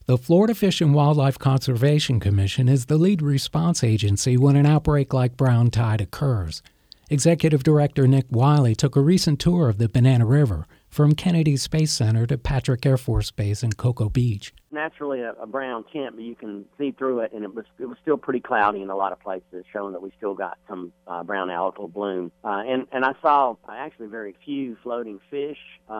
The Florida Fish and Wildlife Conservation Commission is the lead response agency when an outbreak like brown tide occurs. Executive Director Nick Wiley took a recent tour of the Banana River from Kennedy Space Center to Patrick Air Force Base in Cocoa Beach. Naturally a brown tint, but you can see through it, and it was still pretty cloudy in a lot of places, showing that we still got some brown algal bloom. And I saw actually very few floating fish.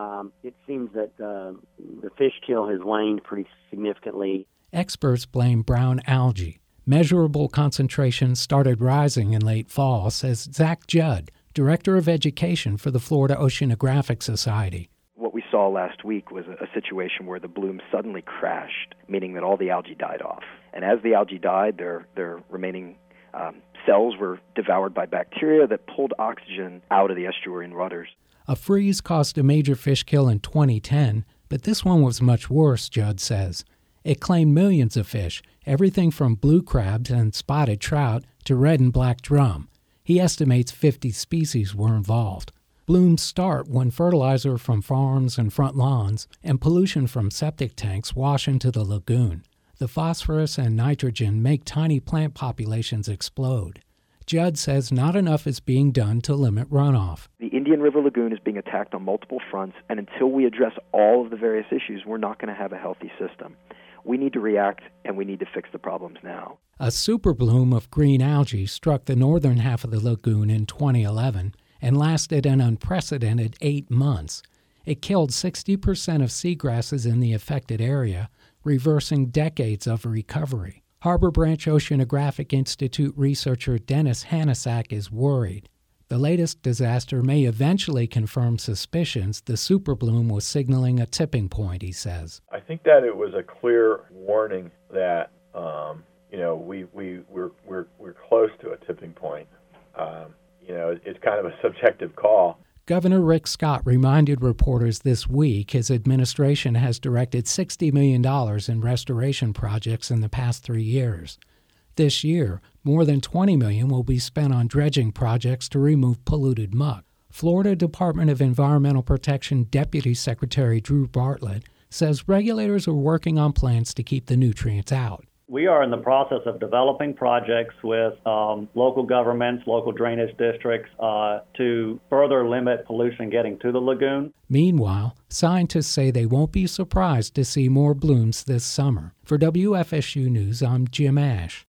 It seems that the fish kill has waned pretty significantly. Experts blame brown algae. Measurable concentrations started rising in late fall, says Zach Judd, Director of Education for the Florida Oceanographic Society. What we saw last week was a situation where the bloom suddenly crashed, meaning that all the algae died off. And as the algae died, their remaining cells were devoured by bacteria that pulled oxygen out of the estuarine waters. A freeze caused a major fish kill in 2010, but this one was much worse, Judd says. It claimed millions of fish, everything from blue crabs and spotted trout to red and black drum. He estimates 50 species were involved. Blooms start when fertilizer from farms and front lawns and pollution from septic tanks wash into the lagoon. The phosphorus and nitrogen make tiny plant populations explode. Judd says not enough is being done to limit runoff. The Indian River Lagoon is being attacked on multiple fronts, and until we address all of the various issues, we're not going to have a healthy system. We need to react, and we need to fix the problems now. A superbloom of green algae struck the northern half of the lagoon in 2011 and lasted an unprecedented 8 months. It killed 60% of seagrasses in the affected area, reversing decades of recovery. Harbor Branch Oceanographic Institute researcher Dennis Hanasak is worried. The latest disaster may eventually confirm suspicions the superbloom was signaling a tipping point, he says. I think that it was a clear warning that we're close to a tipping point. It's kind of a subjective call. Governor Rick Scott reminded reporters this week his administration has directed $60 million in restoration projects in the past 3 years. This year, more than $20 million will be spent on dredging projects to remove polluted muck. Florida Department of Environmental Protection Deputy Secretary Drew Bartlett says regulators are working on plans to keep the nutrients out. We are in the process of developing projects with local governments, local drainage districts, to further limit pollution getting to the lagoon. Meanwhile, scientists say they won't be surprised to see more blooms this summer. For WFSU News, I'm Jim Ash.